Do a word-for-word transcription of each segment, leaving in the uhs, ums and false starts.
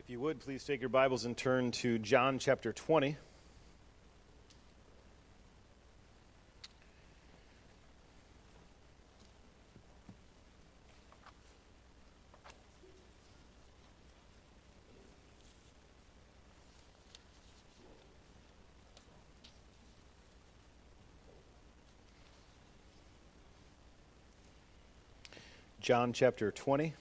If you would, please take your Bibles and turn to John chapter twenty. John chapter twenty.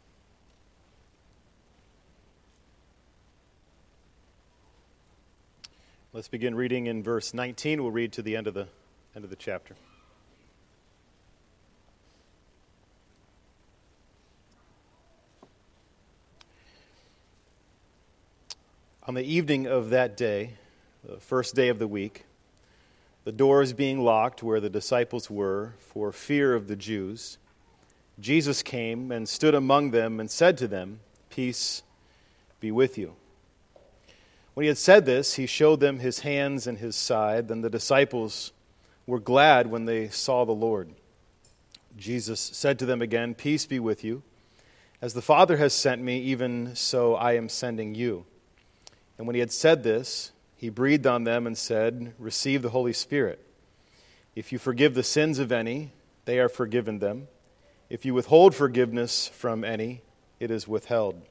Let's begin reading in verse nineteen. We'll read to the end of the end of the chapter. On the evening of that day, the first day of the week, the doors being locked where the disciples were for fear of the Jews, Jesus came and stood among them and said to them, "Peace be with you." When he had said this, he showed them his hands and his side. Then the disciples were glad when they saw the Lord. Jesus said to them again, "Peace be with you. As the Father has sent me, even so I am sending you." And when he had said this, he breathed on them and said, "Receive the Holy Spirit. If you forgive the sins of any, they are forgiven them. If you withhold forgiveness from any, it is withheld."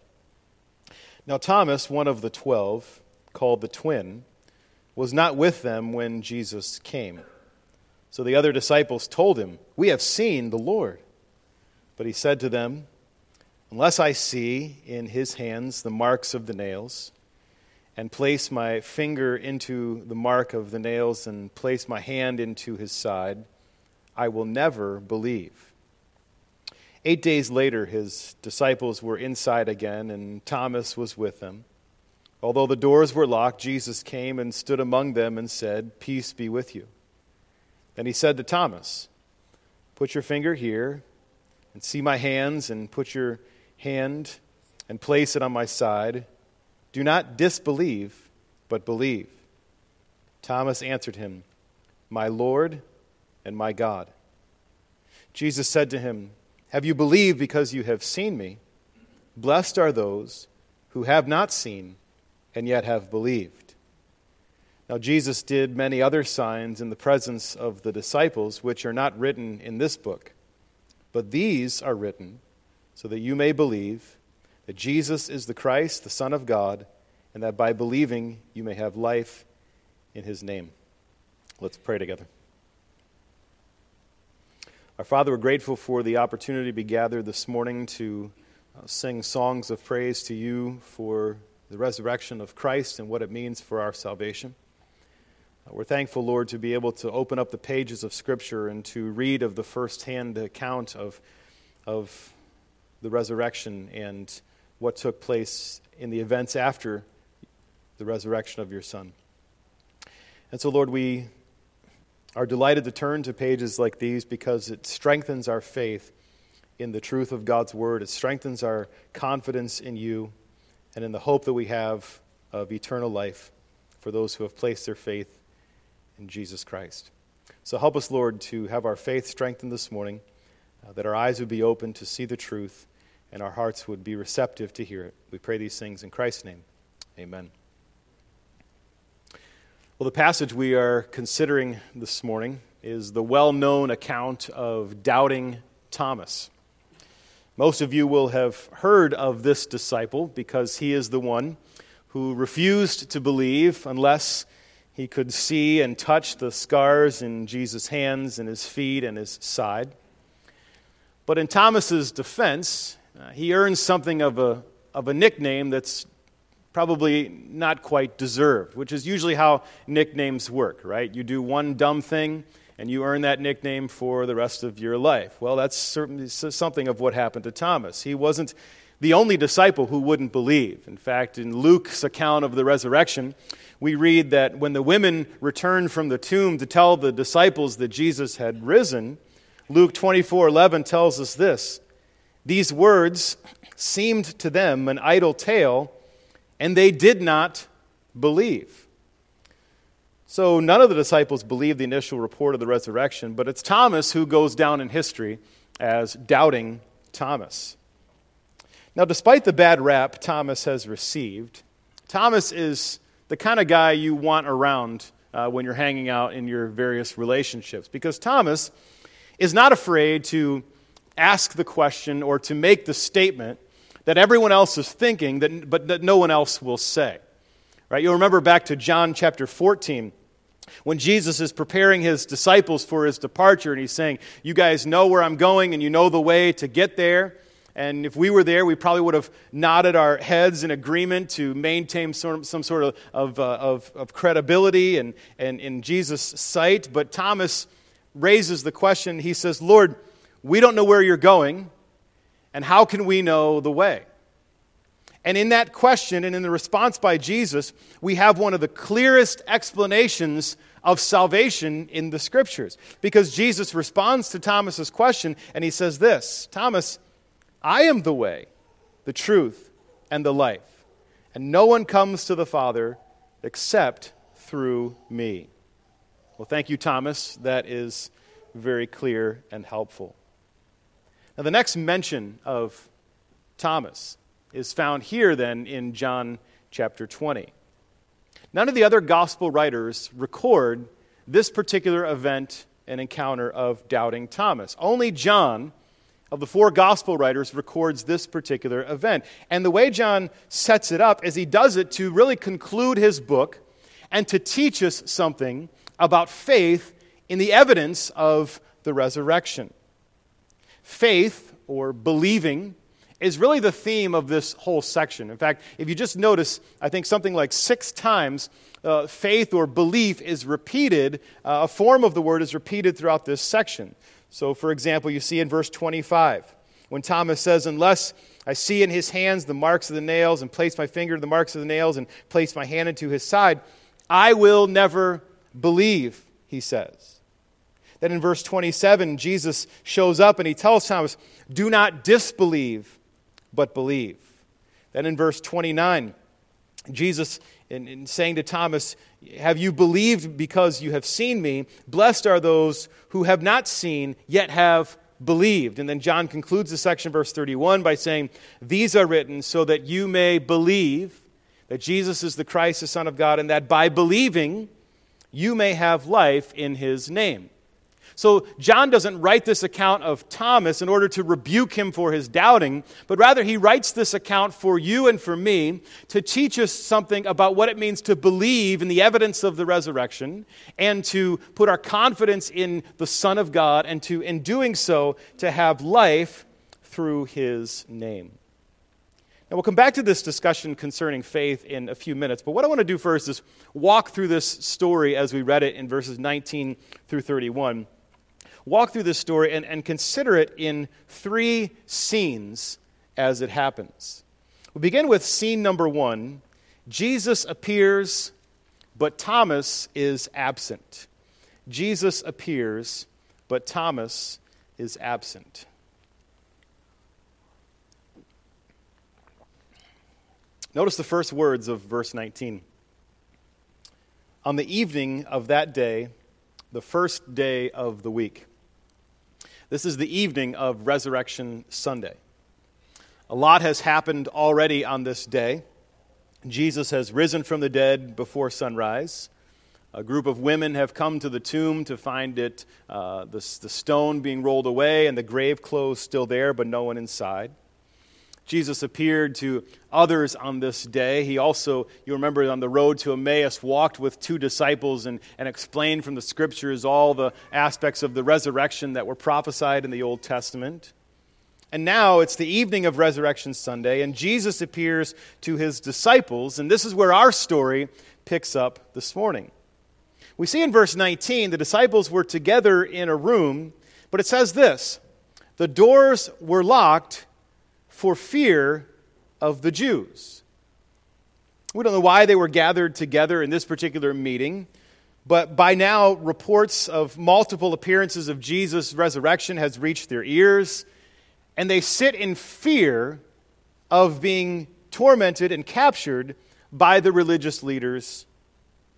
Now Thomas, one of the twelve, called the twin, was not with them when Jesus came. So the other disciples told him, "We have seen the Lord." But he said to them, "Unless I see in his hands the marks of the nails, and place my finger into the mark of the nails, and place my hand into his side, I will never believe." Eight days later, his disciples were inside again, and Thomas was with them. Although the doors were locked, Jesus came and stood among them and said, "Peace be with you." Then he said to Thomas, "Put your finger here, and see my hands, and put your hand and place it on my side. Do not disbelieve, but believe." Thomas answered him, "My Lord and my God." Jesus said to him, "Have you believed because you have seen me? Blessed are those who have not seen and yet have believed." Now Jesus did many other signs in the presence of the disciples, which are not written in this book. But these are written so that you may believe that Jesus is the Christ, the Son of God, and that by believing you may have life in his name. Let's pray together. Our Father, we're grateful for the opportunity to be gathered this morning to uh, sing songs of praise to you for the resurrection of Christ and what it means for our salvation. Uh, we're thankful, Lord, to be able to open up the pages of Scripture and to read of the first-hand account of, of the resurrection and what took place in the events after the resurrection of your Son. And so, Lord, we are delighted to turn to pages like these because it strengthens our faith in the truth of God's Word. It strengthens our confidence in you and in the hope that we have of eternal life for those who have placed their faith in Jesus Christ. So help us, Lord, to have our faith strengthened this morning, uh, that our eyes would be open to see the truth and our hearts would be receptive to hear it. We pray these things in Christ's name. Amen. Well, the passage we are considering this morning is the well-known account of doubting Thomas. Most of you will have heard of this disciple because he is the one who refused to believe unless he could see and touch the scars in Jesus' hands and his feet and his side. But in Thomas's defense, uh, he earns something of a of a nickname that's probably not quite deserved, which is usually how nicknames work, right? You do one dumb thing, and you earn that nickname for the rest of your life. Well, that's certainly something of what happened to Thomas. He wasn't the only disciple who wouldn't believe. In fact, in Luke's account of the resurrection, we read that when the women returned from the tomb to tell the disciples that Jesus had risen, Luke twenty-four eleven tells us this: "These words seemed to them an idle tale, and they did not believe." So none of the disciples believed the initial report of the resurrection, but it's Thomas who goes down in history as doubting Thomas. Now, despite the bad rap Thomas has received, Thomas is the kind of guy you want around uh, when you're hanging out in your various relationships, because Thomas is not afraid to ask the question or to make the statement that everyone else is thinking, that, but that no one else will say. Right? You'll remember back to John chapter fourteen, when Jesus is preparing his disciples for his departure, and he's saying, you guys know where I'm going, and you know the way to get there. And if we were there, we probably would have nodded our heads in agreement to maintain some, some sort of, of, uh, of, of credibility and, and in Jesus' sight. But Thomas raises the question. He says, Lord, we don't know where you're going, and how can we know the way? And in that question and in the response by Jesus, we have one of the clearest explanations of salvation in the Scriptures. Because Jesus responds to Thomas's question, and he says this, Thomas, I am the way, the truth, and the life, and no one comes to the Father except through me. Well, thank you, Thomas. That is very clear and helpful. Now, the next mention of Thomas is found here, then, in John chapter twenty. None of the other gospel writers record this particular event and encounter of doubting Thomas. Only John, of the four gospel writers, records this particular event. And the way John sets it up is he does it to really conclude his book and to teach us something about faith in the evidence of the resurrection. Faith, or believing, is really the theme of this whole section. In fact, if you just notice, I think something like six times uh, faith or belief is repeated, uh, a form of the word is repeated throughout this section. So, for example, you see in verse twenty-five, when Thomas says, unless I see in his hands the marks of the nails, and place my finger to the marks of the nails, and place my hand into his side, I will never believe, he says. Then in verse twenty-seven, Jesus shows up and he tells Thomas, do not disbelieve, but believe. Then in verse twenty-nine, Jesus, in, in saying to Thomas, have you believed because you have seen me? Blessed are those who have not seen, yet have believed. And then John concludes the section, verse thirty-one, by saying, these are written so that you may believe that Jesus is the Christ, the Son of God, and that by believing you may have life in his name. So John doesn't write this account of Thomas in order to rebuke him for his doubting, but rather he writes this account for you and for me to teach us something about what it means to believe in the evidence of the resurrection and to put our confidence in the Son of God and to, in doing so, to have life through his name. Now, we'll come back to this discussion concerning faith in a few minutes, but what I want to do first is walk through this story as we read it in verses nineteen through thirty-one. Walk through this story and, and consider it in three scenes as it happens. We begin with scene number one. Jesus appears, but Thomas is absent. Jesus appears, but Thomas is absent. Notice the first words of verse nineteen. On the evening of that day, the first day of the week. This is the evening of Resurrection Sunday. A lot has happened already on this day. Jesus has risen from the dead before sunrise. A group of women have come to the tomb to find it, uh, the, the stone being rolled away and the grave clothes still there, but no one inside. Jesus appeared to others on this day. He also, you remember, on the road to Emmaus, walked with two disciples and, and explained from the Scriptures all the aspects of the resurrection that were prophesied in the Old Testament. And now it's the evening of Resurrection Sunday, and Jesus appears to his disciples, and this is where our story picks up this morning. We see in verse nineteen, the disciples were together in a room, but it says this, the doors were locked for fear of the Jews. We don't know why they were gathered together in this particular meeting, but by now reports of multiple appearances of Jesus' resurrection has reached their ears, and they sit in fear of being tormented and captured by the religious leaders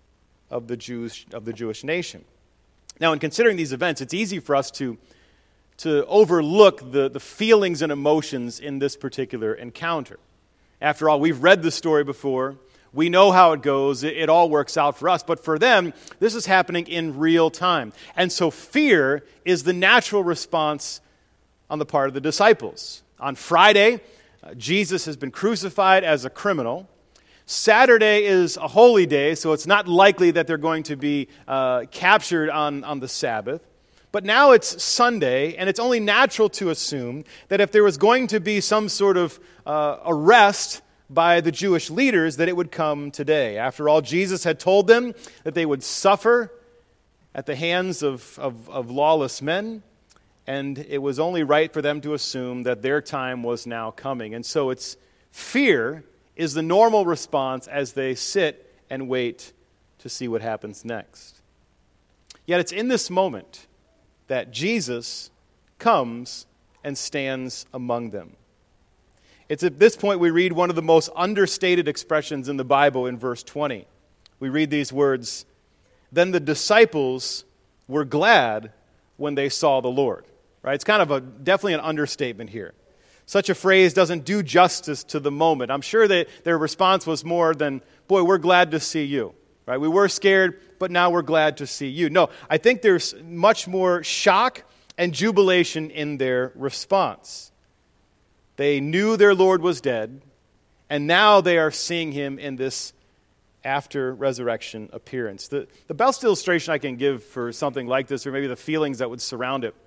of the Jews, of the Jewish nation. Now, in considering these events, it's easy for us to to overlook the, the feelings and emotions in this particular encounter. After all, we've read the story before. We know how it goes. It, it all works out for us. But for them, this is happening in real time. And so fear is the natural response on the part of the disciples. On Friday, uh, Jesus has been crucified as a criminal. Saturday is a holy day, so it's not likely that they're going to be uh, captured on, on the Sabbath. But now it's Sunday, and it's only natural to assume that if there was going to be some sort of uh, arrest by the Jewish leaders, that it would come today. After all, Jesus had told them that they would suffer at the hands of, of, of lawless men, and it was only right for them to assume that their time was now coming. And so it's fear is the normal response as they sit and wait to see what happens next. Yet it's in this moment that Jesus comes and stands among them. It's at this point we read one of the most understated expressions in the Bible in verse twenty. We read these words, "Then the disciples were glad when they saw the Lord." Right? It's kind of a definitely an understatement here. Such a phrase doesn't do justice to the moment. I'm sure that their response was more than, "Boy, we're glad to see you." Right? We were scared, but now we're glad to see you. No, I think there's much more shock and jubilation in their response. They knew their Lord was dead, and now they are seeing him in this after-resurrection appearance. The, the best illustration I can give for something like this, or maybe the feelings that would surround it,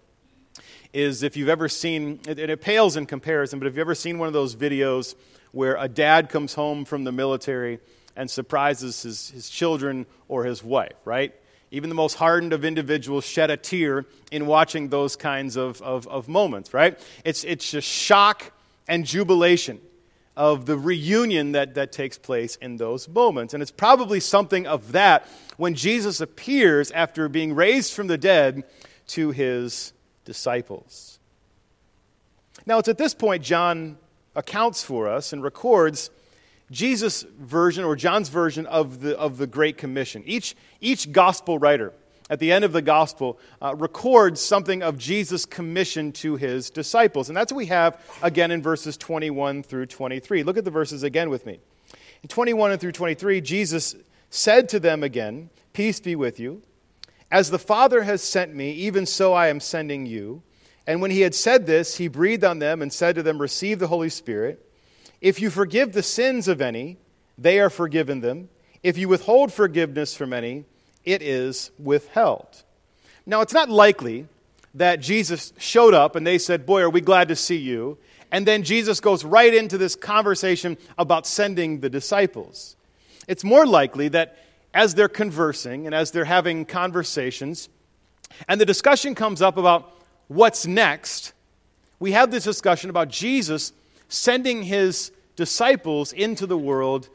is if you've ever seen, and it pales in comparison, but if you've ever seen one of those videos where a dad comes home from the military and surprises his, his children or his wife, right? Even the most hardened of individuals shed a tear in watching those kinds of, of, of moments, right? It's, it's just shock and jubilation of the reunion that, that takes place in those moments. And it's probably something of that when Jesus appears after being raised from the dead to his disciples. Now, it's at this point John accounts for us and records Jesus' version or John's version of the of the Great Commission. Each, each gospel writer at the end of the gospel uh, records something of Jesus' commission to his disciples. And that's what we have again in verses twenty-one through twenty-three. Look at the verses again with me. In twenty-one and through twenty-three, Jesus said to them again, "Peace be with you. As the Father has sent me, even so I am sending you." And when he had said this, he breathed on them and said to them, "Receive the Holy Spirit. If you forgive the sins of any, they are forgiven them. If you withhold forgiveness from any, it is withheld." Now, it's not likely that Jesus showed up and they said, "Boy, are we glad to see you." And then Jesus goes right into this conversation about sending the disciples. It's more likely that as they're conversing and as they're having conversations, and the discussion comes up about what's next, we have this discussion about Jesus sending his disciples into the world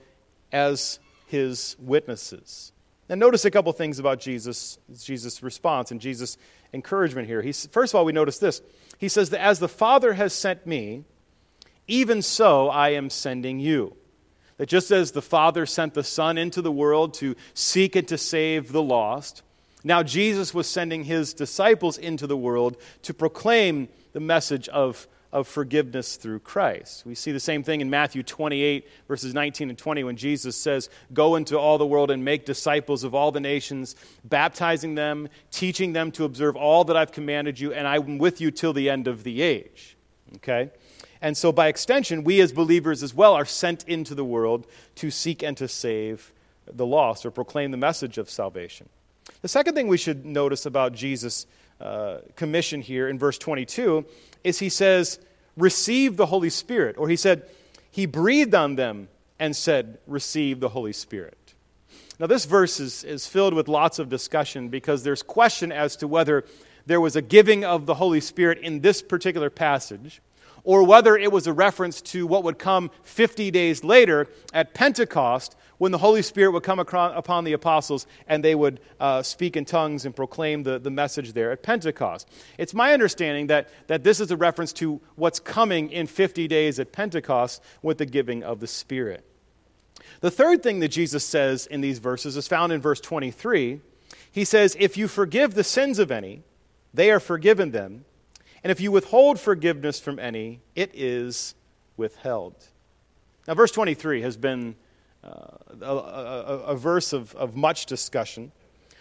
as his witnesses. Now notice a couple things about Jesus, Jesus' response and Jesus' encouragement here. He's, first of all, we notice this. He says that as the Father has sent me, even so I am sending you. That just as the Father sent the Son into the world to seek and to save the lost, now Jesus was sending his disciples into the world to proclaim the message of of forgiveness through Christ. We see the same thing in Matthew twenty-eight, verses nineteen and twenty, when Jesus says, "Go into all the world and make disciples of all the nations, baptizing them, teaching them to observe all that I've commanded you, and I'm with you till the end of the age." Okay? And so by extension, we as believers as well are sent into the world to seek and to save the lost or proclaim the message of salvation. The second thing we should notice about Jesus' uh, commission here in verse twenty-two is he says, "Receive the Holy Spirit." Or he said, he breathed on them and said, "Receive the Holy Spirit." Now this verse is, is filled with lots of discussion because there's question as to whether there was a giving of the Holy Spirit in this particular passage, or whether it was a reference to what would come fifty days later at Pentecost, when the Holy Spirit would come upon the apostles and they would uh, speak in tongues and proclaim the, the message there at Pentecost. It's my understanding that, that this is a reference to what's coming in fifty days at Pentecost with the giving of the Spirit. The third thing that Jesus says in these verses is found in verse twenty-three. He says, "If you forgive the sins of any, they are forgiven them. And if you withhold forgiveness from any, it is withheld. Now, verse twenty-three has been uh, a, a, a verse of, of much discussion,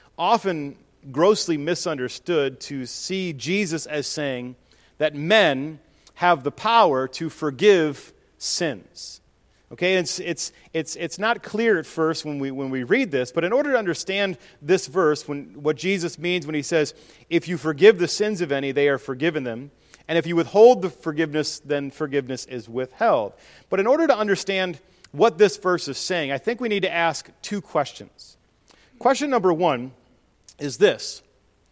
often grossly misunderstood to see Jesus as saying that men have the power to forgive sins. Okay, it's it's it's it's not clear at first when we when we read this, but in order to understand this verse, when what Jesus means when he says, "If you forgive the sins of any, they are forgiven them, and if you withhold the forgiveness, then forgiveness is withheld." But in order to understand what this verse is saying, I think we need to ask two questions. Question number one is this: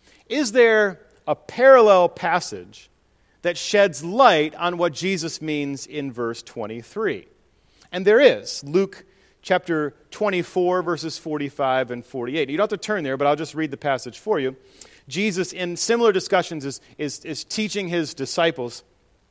is there a parallel passage that sheds light on what Jesus means in verse twenty-three? And there is. Luke chapter twenty-four, verses forty-five and forty-eight. You don't have to turn there, but I'll just read the passage for you. Jesus, in similar discussions, is, is, is teaching his disciples.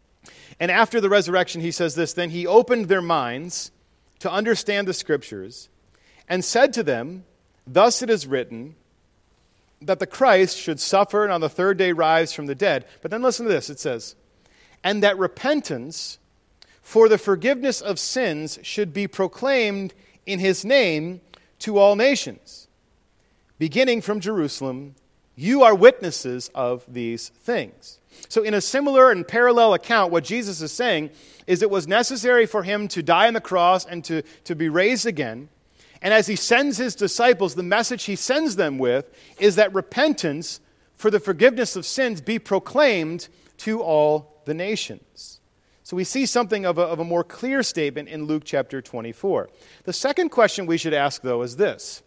And after the resurrection, he says this: "Then he opened their minds to understand the Scriptures and said to them, 'Thus it is written, that the Christ should suffer and on the third day rise from the dead.'" But then listen to this. It says, "And that repentance for the forgiveness of sins should be proclaimed in his name to all nations, beginning from Jerusalem. You are witnesses of these things." So in a similar and parallel account, what Jesus is saying is it was necessary for him to die on the cross and to, to be raised again. And as he sends his disciples, the message he sends them with is that repentance for the forgiveness of sins be proclaimed to all the nations. So we see something of a, of a more clear statement in Luke chapter twenty-four. The second question we should ask, though, is this: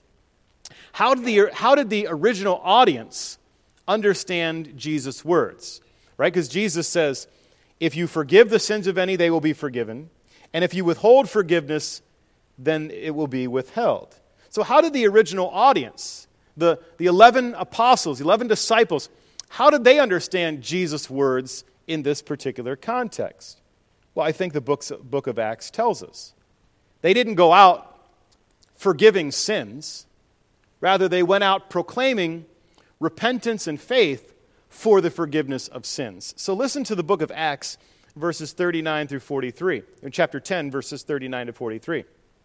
How did the, how did the original audience understand Jesus' words? Right? Because Jesus says, if you forgive the sins of any, they will be forgiven. And if you withhold forgiveness, then it will be withheld. So how did the original audience, the, the eleven apostles, the eleven disciples, how did they understand Jesus' words in this particular context? Well, I think the books, book of Acts tells us. They didn't go out forgiving sins. Rather, they went out proclaiming repentance and faith for the forgiveness of sins. So listen to the book of Acts, verses thirty-nine through forty-three. In chapter ten, verses thirty-nine to forty-three.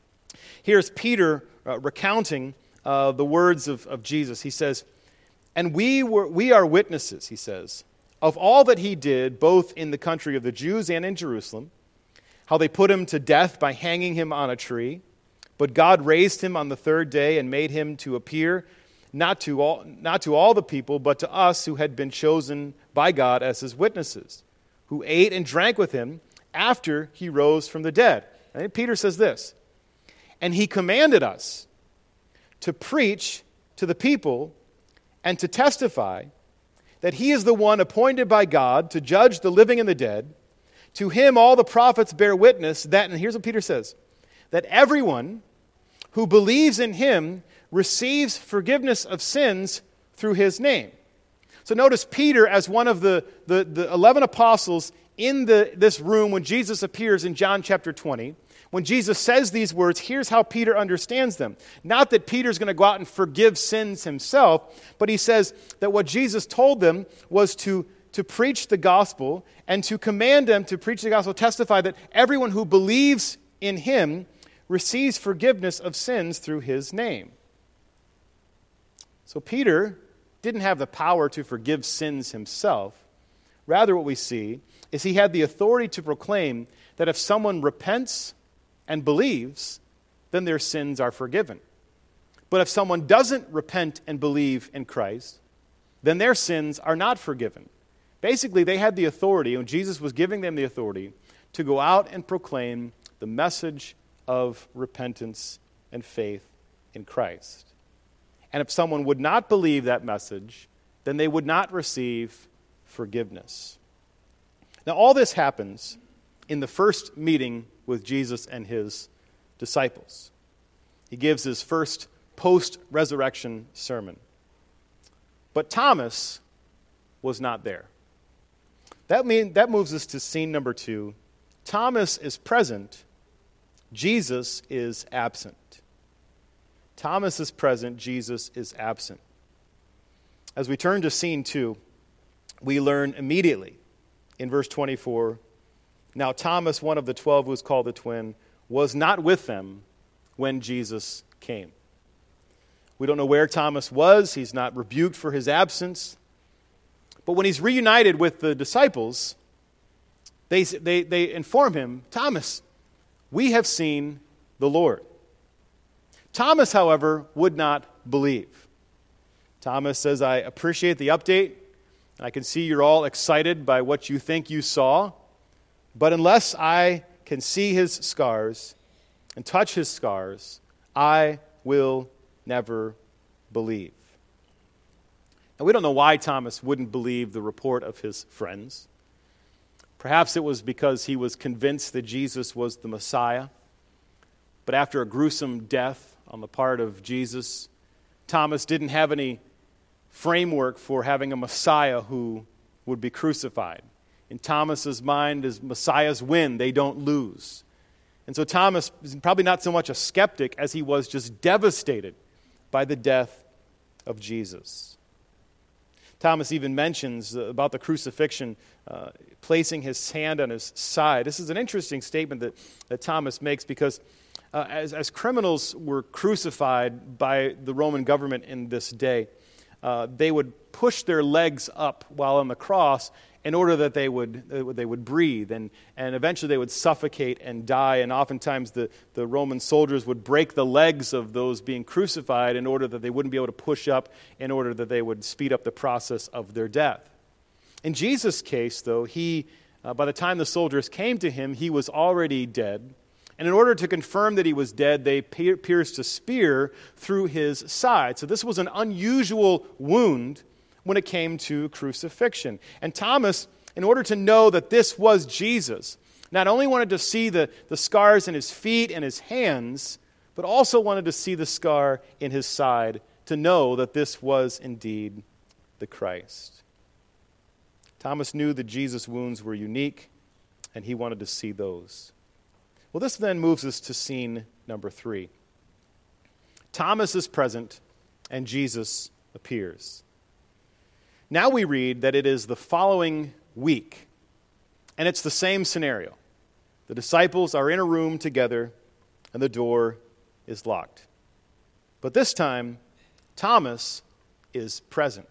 Here's Peter uh, recounting uh, the words of, of Jesus. He says, "And we were we are witnesses," he says, "of all that he did, both in the country of the Jews and in Jerusalem, how they put him to death by hanging him on a tree. But God raised him on the third day and made him to appear not to all, not to all the people, but to us who had been chosen by God as his witnesses, who ate and drank with him after he rose from the dead." And Peter says this: "And he commanded us to preach to the people and to testify that he is the one appointed by God to judge the living and the dead. To him all the prophets bear witness that," and here's what Peter says, "that everyone who believes in him receives forgiveness of sins through his name." So notice Peter, as one of the, the, the eleven apostles in the, this room when Jesus appears in John chapter twenty, when Jesus says these words, here's how Peter understands them. Not that Peter's going to go out and forgive sins himself, but he says that what Jesus told them was to, to preach the gospel and to command them to preach the gospel, testify that everyone who believes in him receives forgiveness of sins through his name. So Peter didn't have the power to forgive sins himself. Rather, what we see is he had the authority to proclaim that if someone repents and believes, then their sins are forgiven. But if someone doesn't repent and believe in Christ, then their sins are not forgiven. Basically, they had the authority, and Jesus was giving them the authority, to go out and proclaim the message of repentance and faith in Christ. And if someone would not believe that message, then they would not receive forgiveness. Now, all this happens in the first meeting with Jesus and his disciples. He gives his first post-resurrection sermon. But Thomas was not there. That mean, that moves us to scene number two. Thomas is present. Jesus is absent. Thomas is present. Jesus is absent. As we turn to scene two, we learn immediately in verse twenty-four, now Thomas, one of the twelve who was called the twin, was not with them when Jesus came. We don't know where Thomas was. He's not rebuked for his absence. But when he's reunited with the disciples, they, they, they inform him, Thomas, we have seen the Lord. Thomas, however, would not believe. Thomas says, I appreciate the update. I can see you're all excited by what you think you saw. But unless I can see his scars and touch his scars, I will never believe. And we don't know why Thomas wouldn't believe the report of his friends. Perhaps it was because he was convinced that Jesus was the Messiah. But after a gruesome death on the part of Jesus, Thomas didn't have any framework for having a Messiah who would be crucified. In Thomas's mind, as Messiahs win, they don't lose. And so Thomas is probably not so much a skeptic as he was just devastated by the death of Jesus. Thomas even mentions about the crucifixion, uh, placing his hand on his side. This is an interesting statement that, that Thomas makes because uh, as, as criminals were crucified by the Roman government in this day, uh, they would push their legs up while on the cross in order that they would uh, they would breathe, and, and eventually they would suffocate and die, and oftentimes the, the Roman soldiers would break the legs of those being crucified in order that they wouldn't be able to push up, in order that they would speed up the process of their death. In Jesus' case, though, he uh, by the time the soldiers came to him, he was already dead, and in order to confirm that he was dead, they pierced a spear through his side. So this was an unusual wound when it came to crucifixion. And Thomas, in order to know that this was Jesus, not only wanted to see the, the scars in his feet and his hands, but also wanted to see the scar in his side to know that this was indeed the Christ. Thomas knew that Jesus' wounds were unique, and he wanted to see those. Well, this then moves us to scene number three. Thomas is present, and Jesus appears. Now we read that it is the following week, and it's the same scenario. The disciples are in a room together, and the door is locked. But this time, Thomas is present.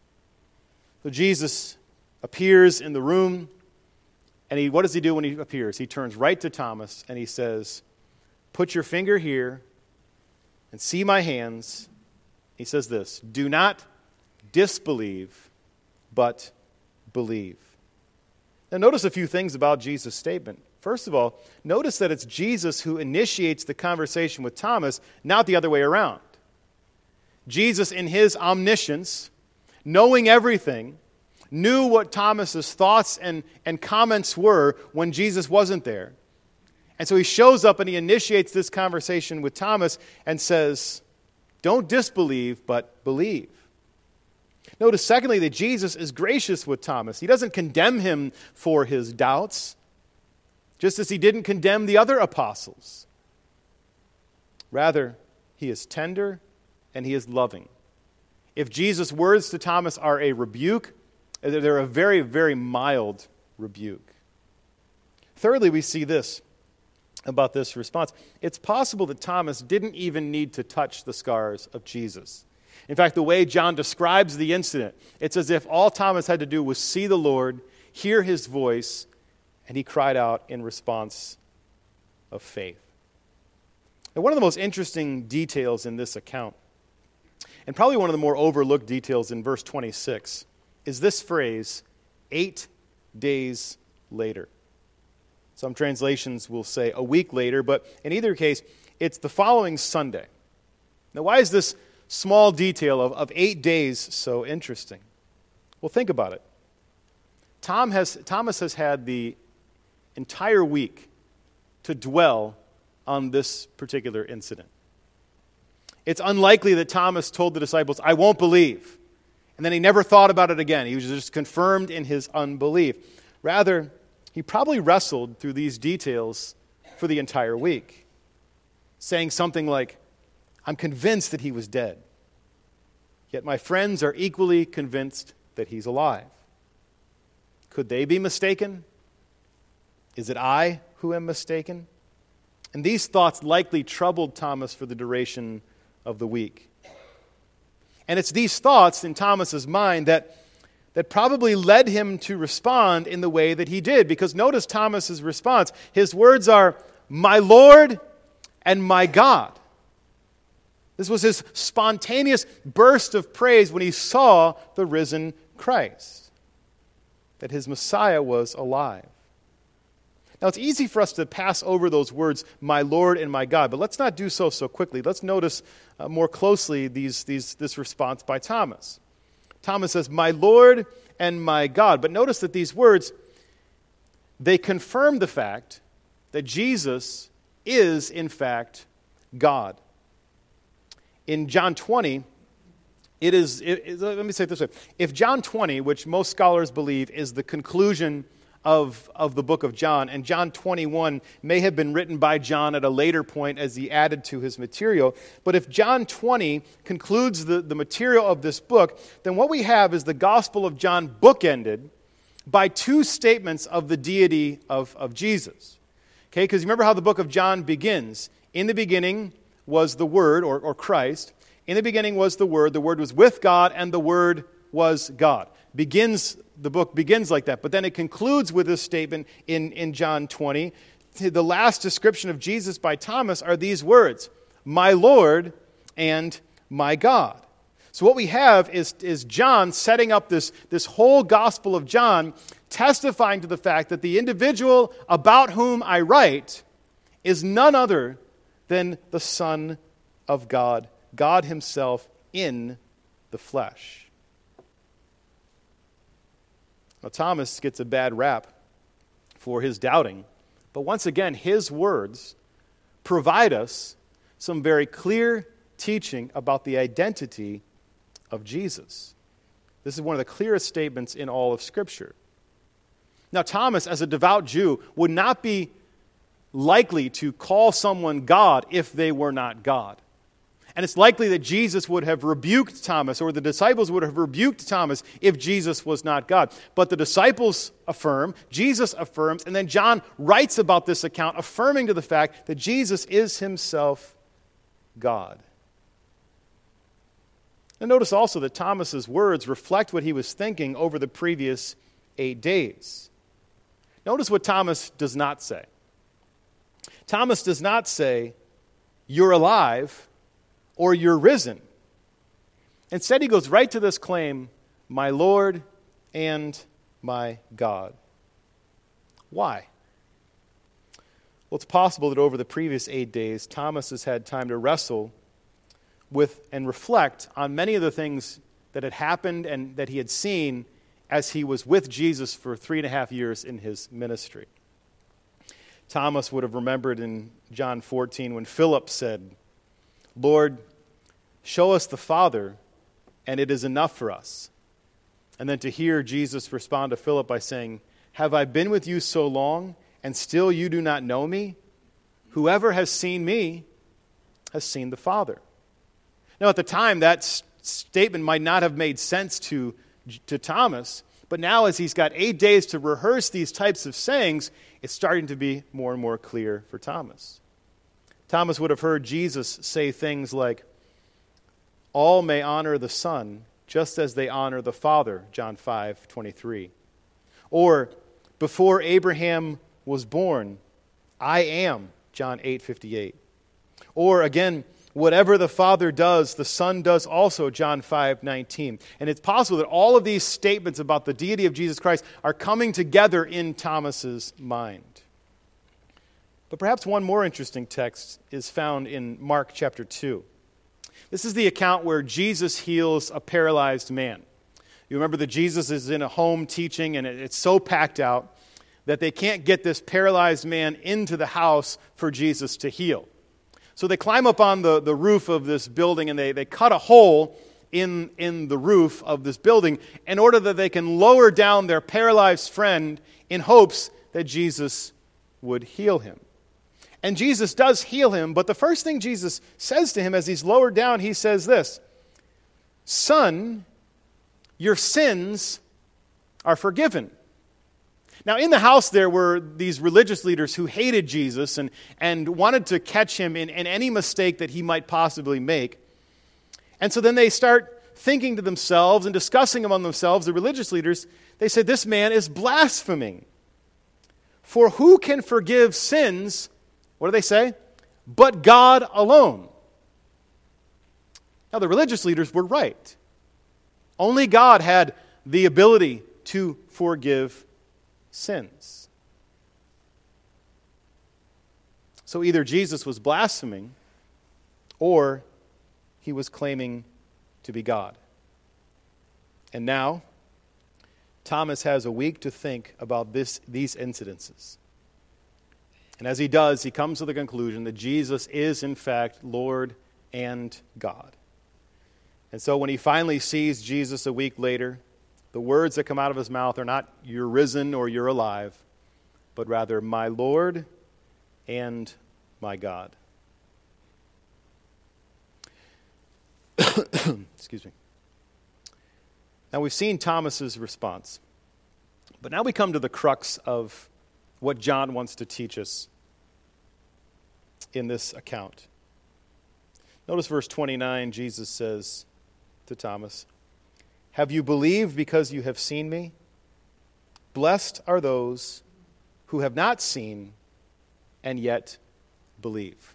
So Jesus appears in the room, and he, what does he do when he appears? He turns right to Thomas, and he says, put your finger here and see my hands. He says this, do not disbelieve, but believe. Now notice a few things about Jesus' statement. First of all, notice that it's Jesus who initiates the conversation with Thomas, not the other way around. Jesus, in his omniscience, knowing everything, knew what Thomas's thoughts and, and comments were when Jesus wasn't there. And so he shows up and he initiates this conversation with Thomas and says, don't disbelieve, but believe. Notice, secondly, that Jesus is gracious with Thomas. He doesn't condemn him for his doubts, just as he didn't condemn the other apostles. Rather, he is tender and he is loving. If Jesus' words to Thomas are a rebuke, they're a very, very mild rebuke. Thirdly, we see this about this response. It's possible that Thomas didn't even need to touch the scars of Jesus. In fact, the way John describes the incident, it's as if all Thomas had to do was see the Lord, hear his voice, and he cried out in response of faith. And one of the most interesting details in this account, and probably one of the more overlooked details in verse twenty-six, is this phrase, eight days later. Some translations will say a week later, but in either case, it's the following Sunday. Now, why is this small detail of, of eight days so interesting? Well, think about it. Tom has, Thomas has had the entire week to dwell on this particular incident. It's unlikely that Thomas told the disciples, I won't believe. And then he never thought about it again. He was just confirmed in his unbelief. Rather, he probably wrestled through these details for the entire week, saying something like, I'm convinced that he was dead, yet my friends are equally convinced that he's alive. Could they be mistaken? Is it I who am mistaken? And these thoughts likely troubled Thomas for the duration of the week. And it's these thoughts in Thomas's mind that, that probably led him to respond in the way that he did. Because notice Thomas's response. His words are, "My Lord and my God." This was his spontaneous burst of praise when he saw the risen Christ, that his Messiah was alive. Now, it's easy for us to pass over those words, "my Lord and my God," but let's not do so so quickly. Let's notice uh, more closely these, these, this response by Thomas. Thomas says, "My Lord and my God." But notice that these words, they confirm the fact that Jesus is, in fact, God. In John twenty, it is, it, it, let me say it this way. If John twenty, which most scholars believe is the conclusion of, of the book of John, and John twenty-one may have been written by John at a later point as he added to his material, but if John twenty concludes the, the material of this book, then what we have is the Gospel of John bookended by two statements of the deity of, of Jesus. Okay, because remember how the book of John begins. In the beginning was the Word, or, or Christ. In the beginning was the Word. The Word was with God, and the Word was God. Begins the book begins like that, but then it concludes with this statement in, in John twenty. The last description of Jesus by Thomas are these words, "My Lord and my God." So what we have is, is John setting up this, this whole Gospel of John, testifying to the fact that the individual about whom I write is none other than the Son of God, God himself in the flesh. Now, Thomas gets a bad rap for his doubting, but once again, his words provide us some very clear teaching about the identity of Jesus. This is one of the clearest statements in all of Scripture. Now, Thomas, as a devout Jew, would not be likely to call someone God if they were not God. And it's likely that Jesus would have rebuked Thomas, or the disciples would have rebuked Thomas if Jesus was not God. But the disciples affirm, Jesus affirms, and then John writes about this account, affirming to the fact that Jesus is himself God. And notice also that Thomas's words reflect what he was thinking over the previous eight days. Notice what Thomas does not say. Thomas does not say, "You're alive," or "You're risen." Instead, he goes right to this claim, "My Lord and my God." Why? Well, it's possible that over the previous eight days, Thomas has had time to wrestle with and reflect on many of the things that had happened and that he had seen as he was with Jesus for three and a half years in his ministry. Thomas would have remembered in John fourteen when Philip said, "Lord, show us the Father, and it is enough for us." And then to hear Jesus respond to Philip by saying, "Have I been with you so long, and still you do not know me? Whoever has seen me has seen the Father." Now, at the time, that s- statement might not have made sense to, to Thomas, but now as he's got eight days to rehearse these types of sayings, it's starting to be more and more clear for Thomas. Thomas would have heard Jesus say things like, "All may honor the Son, just as they honor the Father," John five twenty-three. Or, "Before Abraham was born, I am," John eight fifty-eight. Or again, "Whatever the Father does, the Son does also," John five nineteen. And it's possible that all of these statements about the deity of Jesus Christ are coming together in Thomas's mind. But perhaps one more interesting text is found in Mark chapter two. This is the account where Jesus heals a paralyzed man. You remember that Jesus is in a home teaching, and it's so packed out that they can't get this paralyzed man into the house for Jesus to heal. So they climb up on the, the roof of this building, and they, they cut a hole in, in the roof of this building in order that they can lower down their paralyzed friend in hopes that Jesus would heal him. And Jesus does heal him, but the first thing Jesus says to him as he's lowered down, he says this, "Son, your sins are forgiven." Now, in the house there were these religious leaders who hated Jesus and, and wanted to catch him in, in any mistake that he might possibly make. And so then they start thinking to themselves and discussing among themselves, the religious leaders, they said, this man is blaspheming. For who can forgive sins, what do they say? But God alone. Now, the religious leaders were right. Only God had the ability to forgive sins. So either Jesus was blaspheming or he was claiming to be God. And now, Thomas has a week to think about this, these incidences. And as he does, he comes to the conclusion that Jesus is, in fact, Lord and God. And so when he finally sees Jesus a week later, the words that come out of his mouth are not, you're risen or you're alive, but rather, my Lord and my God. Excuse me. Now we've seen Thomas's response, but now we come to the crux of what John wants to teach us in this account. Notice verse twenty-nine, Jesus says to Thomas, have you believed because you have seen me? Blessed are those who have not seen and yet believe.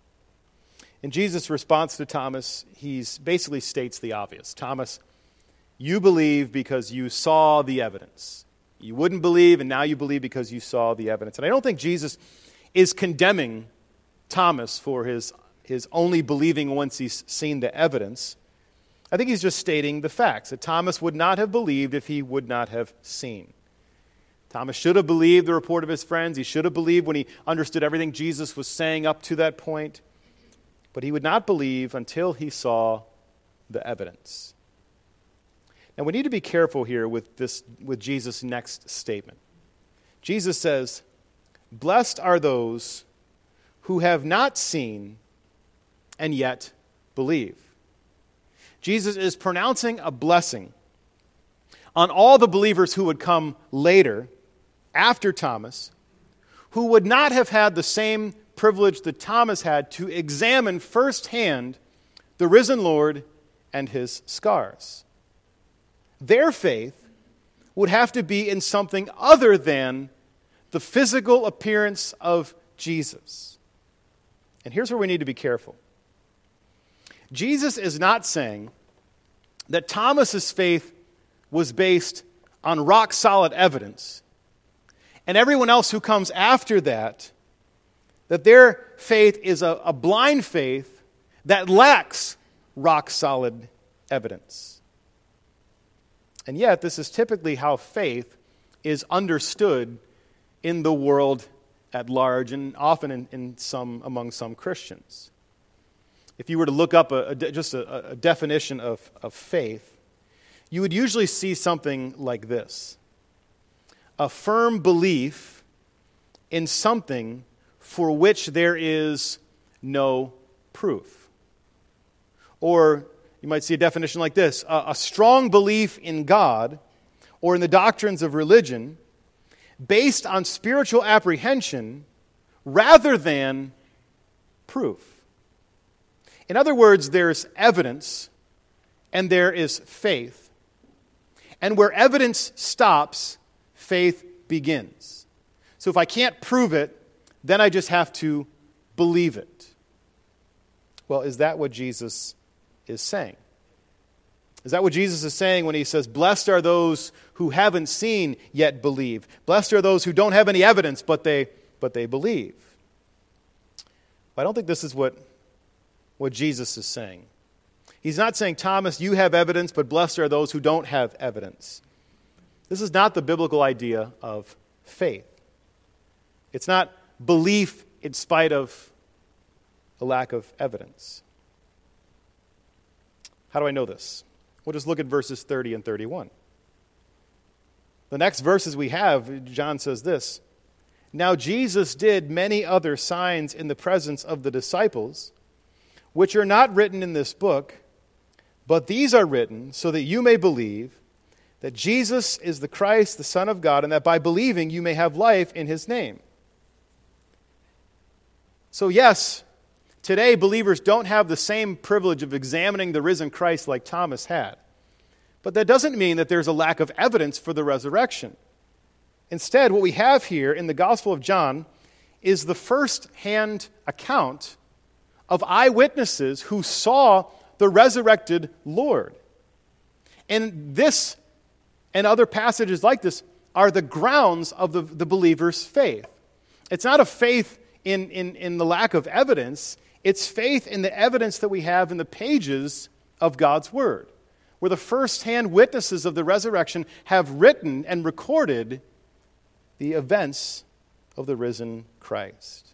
In Jesus' response to Thomas, he basically states the obvious. Thomas, you believe because you saw the evidence. You wouldn't believe, and now you believe because you saw the evidence. And I don't think Jesus is condemning Thomas for his, his only believing once he's seen the evidence. I think he's just stating the facts, that Thomas would not have believed if he would not have seen. Thomas should have believed the report of his friends. He should have believed when he understood everything Jesus was saying up to that point. But he would not believe until he saw the evidence. Now we need to be careful here with this, with Jesus' next statement. Jesus says, blessed are those who have not seen and yet believe. Jesus is pronouncing a blessing on all the believers who would come later, after Thomas, who would not have had the same privilege that Thomas had to examine firsthand the risen Lord and his scars. Their faith would have to be in something other than the physical appearance of Jesus. And here's where we need to be careful. Jesus is not saying that Thomas's faith was based on rock-solid evidence, and everyone else who comes after that, that their faith is a, a blind faith that lacks rock-solid evidence. And yet, this is typically how faith is understood in the world at large, and often in, in some among some Christians. If you were to look up a, a, just a, a definition of, of faith, you would usually see something like this: a firm belief in something for which there is no proof. Or you might see a definition like this: a, a strong belief in God or in the doctrines of religion based on spiritual apprehension rather than proof. In other words, there's evidence and there is faith. And where evidence stops, faith begins. So if I can't prove it, then I just have to believe it. Well, is that what Jesus is saying? Is that what Jesus is saying when he says, blessed are those who haven't seen yet believe? Blessed are those who don't have any evidence, but they but they believe. I don't think this is what, what Jesus is saying. He's not saying, Thomas, you have evidence, but blessed are those who don't have evidence. This is not the biblical idea of faith. It's not belief in spite of a lack of evidence. How do I know this? We'll just look at verses thirty and thirty-one. The next verses we have, John says this: Now Jesus did many other signs in the presence of the disciples, which are not written in this book, but these are written so that you may believe that Jesus is the Christ, the Son of God, and that by believing you may have life in his name. So yes, today believers don't have the same privilege of examining the risen Christ like Thomas had. But that doesn't mean that there's a lack of evidence for the resurrection. Instead, what we have here in the Gospel of John is the first-hand account of eyewitnesses who saw the resurrected Lord. And this and other passages like this are the grounds of the, the believer's faith. It's not a faith in, in, in the lack of evidence. It's faith in the evidence that we have in the pages of God's Word, where the first-hand witnesses of the resurrection have written and recorded the events of the risen Christ.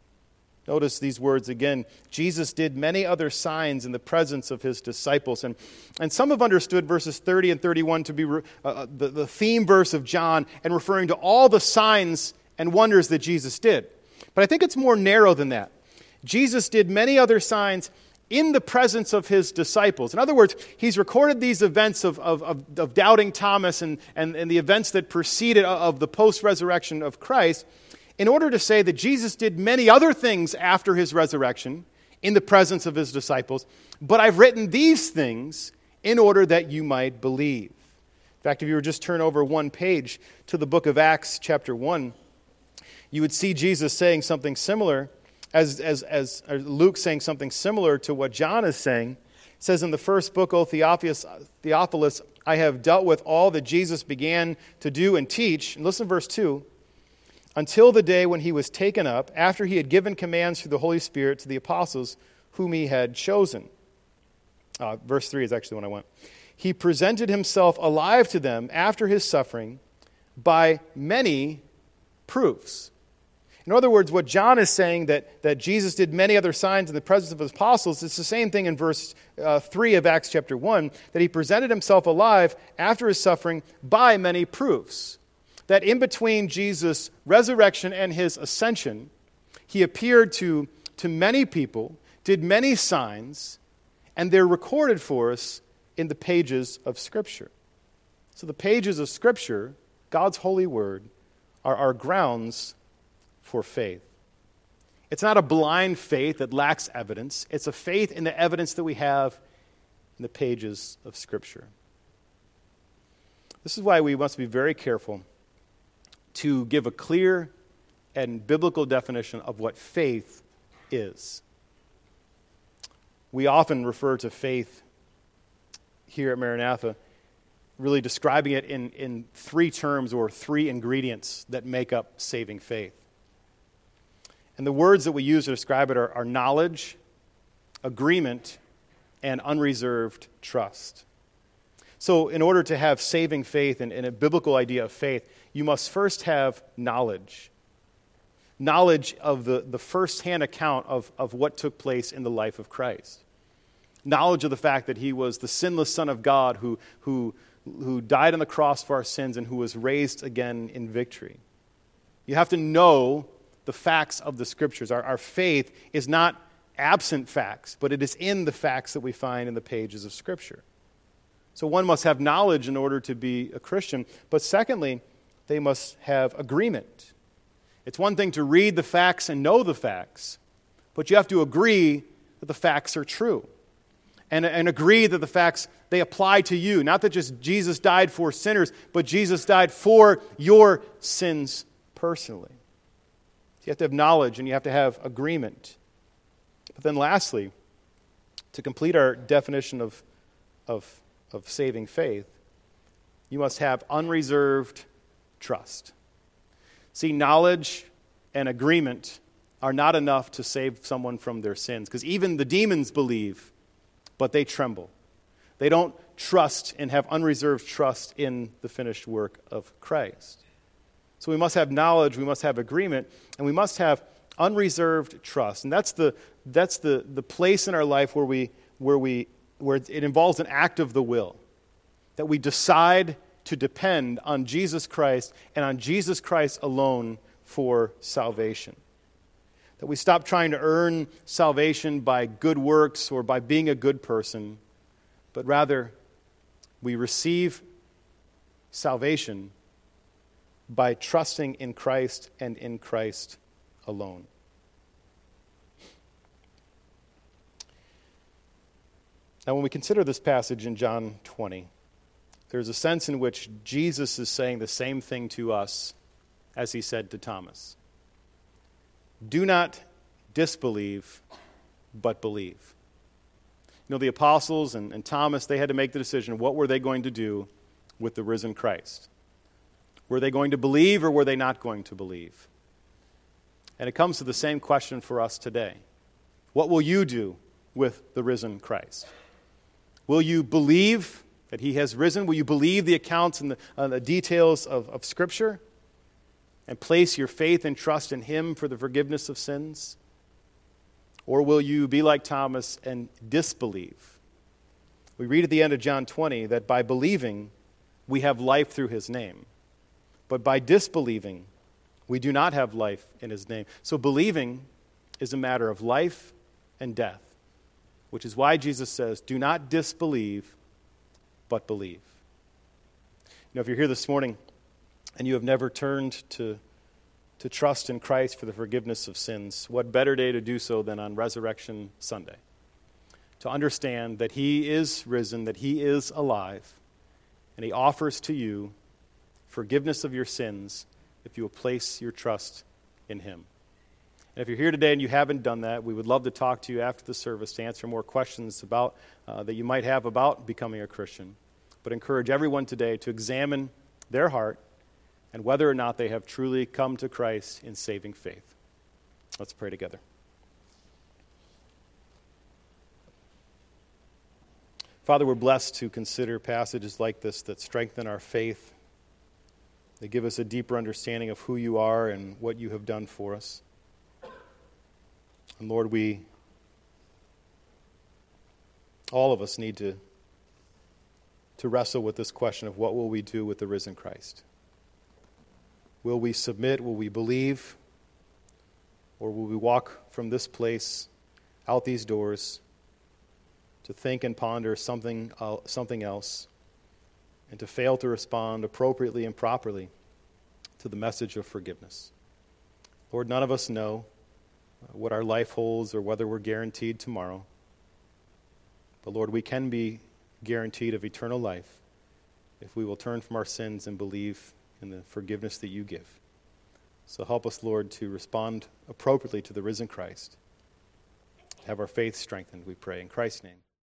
Notice these words again. Jesus did many other signs in the presence of his disciples. And, and some have understood verses thirty and thirty-one to be uh, the, the theme verse of John and referring to all the signs and wonders that Jesus did. But I think it's more narrow than that. Jesus did many other signs in the presence of his disciples. In other words, he's recorded these events of, of, of, of doubting Thomas and, and, and the events that preceded of the post-resurrection of Christ in order to say that Jesus did many other things after his resurrection in the presence of his disciples, but I've written these things in order that you might believe. In fact, if you were just turn over one page to the book of Acts chapter one, you would see Jesus saying something similar As, as, as Luke saying something similar to what John is saying. It says in the first book, O Theophilus, Theophilus, I have dealt with all that Jesus began to do and teach. And listen to verse two. Until the day when he was taken up, after he had given commands through the Holy Spirit to the apostles whom he had chosen. Uh, verse three is actually when I went. He presented himself alive to them after his suffering by many proofs. In other words, what John is saying, that, that Jesus did many other signs in the presence of his apostles, it's the same thing in verse uh, three of Acts chapter one, that he presented himself alive after his suffering by many proofs. That in between Jesus' resurrection and his ascension, he appeared to, to many people, did many signs, and they're recorded for us in the pages of Scripture. So the pages of Scripture, God's holy word, are our grounds for faith. It's not a blind faith that lacks evidence. It's a faith in the evidence that we have in the pages of Scripture. This is why we must be very careful to give a clear and biblical definition of what faith is. We often refer to faith here at Maranatha, really describing it in, in three terms or three ingredients that make up saving faith. And the words that we use to describe it are, are knowledge, agreement, and unreserved trust. So in order to have saving faith and, and a biblical idea of faith, you must first have knowledge. Knowledge of the, the first-hand account of, of what took place in the life of Christ. Knowledge of the fact that he was the sinless Son of God who, who, who died on the cross for our sins and who was raised again in victory. You have to know the facts of the Scriptures. Our, our faith is not absent facts, but it is in the facts that we find in the pages of Scripture. So one must have knowledge in order to be a Christian. But secondly, they must have agreement. It's one thing to read the facts and know the facts, but you have to agree that the facts are true. And, and agree that the facts, they apply to you. Not that just Jesus died for sinners, but Jesus died for your sins personally. So you have to have knowledge and you have to have agreement. But then lastly, to complete our definition of, of, of saving faith, you must have unreserved trust. See, knowledge and agreement are not enough to save someone from their sins, because even the demons believe, but they tremble. They don't trust and have unreserved trust in the finished work of Christ. So we must have knowledge, we must have agreement, and we must have unreserved trust. And that's the that's the, the place in our life where we where we where it involves an act of the will. That we decide to depend on Jesus Christ and on Jesus Christ alone for salvation. That we stop trying to earn salvation by good works or by being a good person, but rather we receive salvation by trusting in Christ and in Christ alone. Now, when we consider this passage in John twenty, there's a sense in which Jesus is saying the same thing to us as he said to Thomas. Do not disbelieve, but believe. You know, the apostles and, and Thomas, they had to make the decision, what were they going to do with the risen Christ? Were they going to believe or were they not going to believe? And it comes to the same question for us today. What will you do with the risen Christ? Will you believe that he has risen? Will you believe the accounts and the, uh, the details of, of Scripture and place your faith and trust in him for the forgiveness of sins? Or will you be like Thomas and disbelieve? We read at the end of John twenty that by believing, we have life through his name. But by disbelieving, we do not have life in his name. So believing is a matter of life and death, which is why Jesus says, do not disbelieve, but believe. You know, if you're here this morning and you have never turned to, to trust in Christ for the forgiveness of sins, what better day to do so than on Resurrection Sunday? To understand that he is risen, that he is alive, and he offers to you forgiveness of your sins if you will place your trust in him. And if you're here today and you haven't done that, we would love to talk to you after the service to answer more questions about uh, that you might have about becoming a Christian. But encourage everyone today to examine their heart and whether or not they have truly come to Christ in saving faith. Let's pray together. Father, we're blessed to consider passages like this that strengthen our faith. They give us a deeper understanding of who you are and what you have done for us. And Lord, we, all of us need to, to wrestle with this question of what will we do with the risen Christ? Will we submit? Will we believe? Or will we walk from this place, out these doors, to think and ponder something, uh, something else, and to fail to respond appropriately and properly to the message of forgiveness? Lord, none of us know what our life holds or whether we're guaranteed tomorrow. But Lord, we can be guaranteed of eternal life if we will turn from our sins and believe in the forgiveness that you give. So help us, Lord, to respond appropriately to the risen Christ. Have our faith strengthened, we pray. In Christ's name.